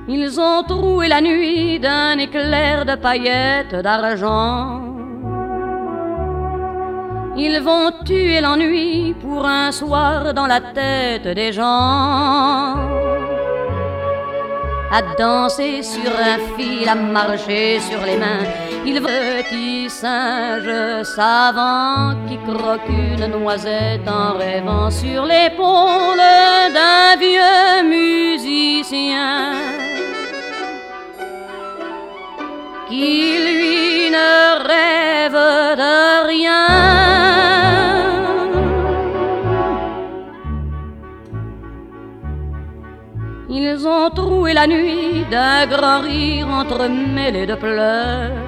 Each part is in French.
Ils ont troué la nuit d'un éclair de paillettes d'argent. Ils vont tuer l'ennui pour un soir dans la tête des gens. À danser sur un fil, à marcher sur les mains. Il petit singe savant qui croque une noisette en rêvant sur l'épaule d'un vieux musicien qui lui ne rêve de rien. Ils ont troué la nuit d'un grand rire entremêlé de pleurs.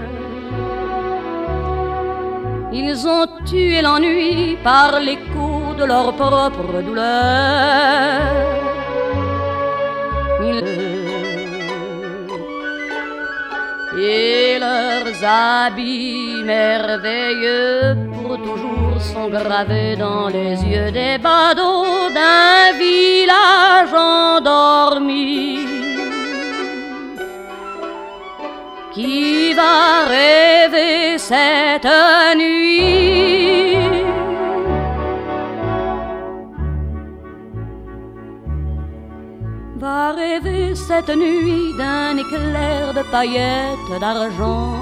Ils ont tué l'ennui par l'écho de leur propre douleur. Et leurs habits merveilleux pour toujours sont gravés dans les yeux des badauds d'un village endormi qui va rêver cette nuit. Va rêver cette nuit d'un éclair de paillettes d'argent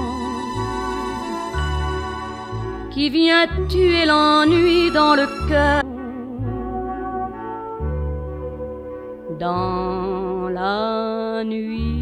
qui vient tuer l'ennui dans le cœur. Dans la nuit.